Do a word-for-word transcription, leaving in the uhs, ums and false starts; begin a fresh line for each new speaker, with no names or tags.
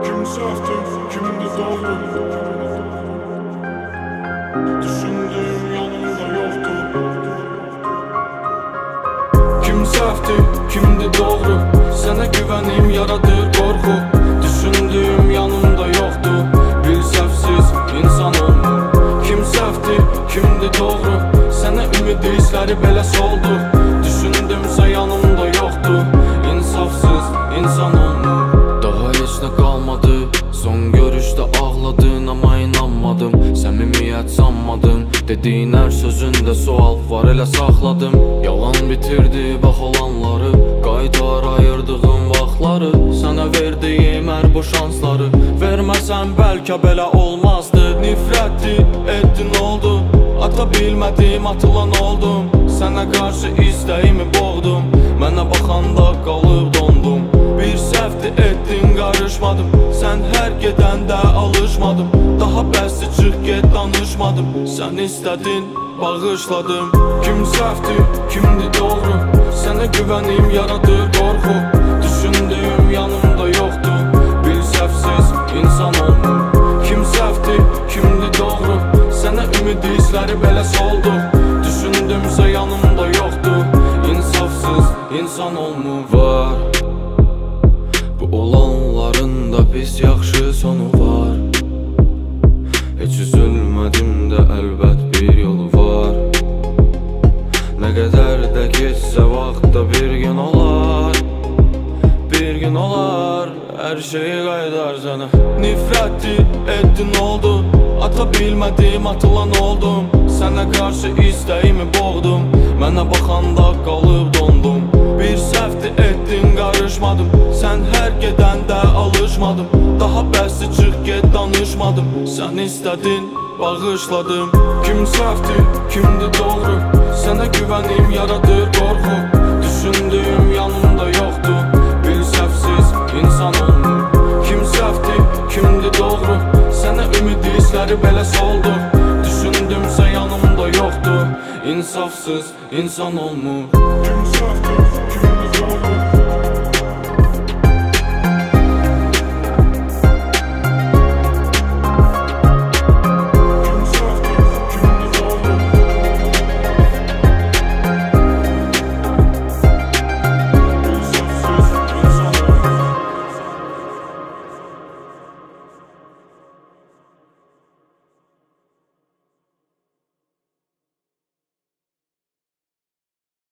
Kim sahte, kimdi doğru? Düşündüğüm yanımda yoktu. Kim sahte, kimdi doğru? Sana güvenim yaradır korku. Düşündüğüm yanımda yoktu. Bil səhvsiz insan olmur. Kim sahte, kimdi doğru? Sana ümidi hisləri belə soldu. Düşündümsə yanımda yoktu. İnsafsız insan olmur. Daha heç nə qalmadı. Son görüşdə ağladın ama inanmadım. Səmimiyyət sanmadım. Dediyin hər sözündə sual var, elə saxladım. Yalan bitirdi bax olanları. Qaytar ayırdığım vaxtları. Sənə verdiyim hər bu şansları. Verməsən bəlkə belə olmazdı. Nifrəti etdin oldu. Ata bilmədim, atılan oldum. Sənə qarşı istəyimi boğdum. Mənə baxanda qalıb dondum. Bir səhvdi etdin, qarışmadım. Sən hər gedəndə alışmadım. Daha bəsdir, çıx get, danışmadım. Sən istədin, bağışladım. Kim səhvdi, kimdi doğru? Sənə güvənim yaradır qorxu. Düşündüyüm yanımda yoxdu. Bil səhvsiz insan olmur. Kim səhvdi, kimdi doğru? Sənə ümidi hisləri belə soldu. Düşündümsə yanımda yoxdu. İnsafsız insan olmur. Var bu olanların da pis yaxşı sonu var. Heç üzülmədim də əlbət bir yolu var. Nə qədər də keçsə vaxtda bir gün olar. Bir gün olar, hər şeyi qaydar sənə. Nifrəti etdin oldu. Ata bilmədim, atılan oldum. Sənə qarşı istəyimi boğdum. Mənə baxanda qalıb dondum. Bir səhvdi etdin, qarışmadım. Sən hər gedəndə alışmadım. Daha bəsdir, çıx get, danışmadım. Sən istədin, bağışladım. Kim səhvdi, kimdi doğru? Sənə güvənim yaradır qorxu. Düşündüyüm yanımda yoxdu. Bil səhvsiz insan olmur. Kim səhvdi, kimdi doğru? Sənə ümidi hisləri belə soldu. Düşündümsə yanımda yoxdu. İnsafsız insan olmur. Kim səhvdi, kim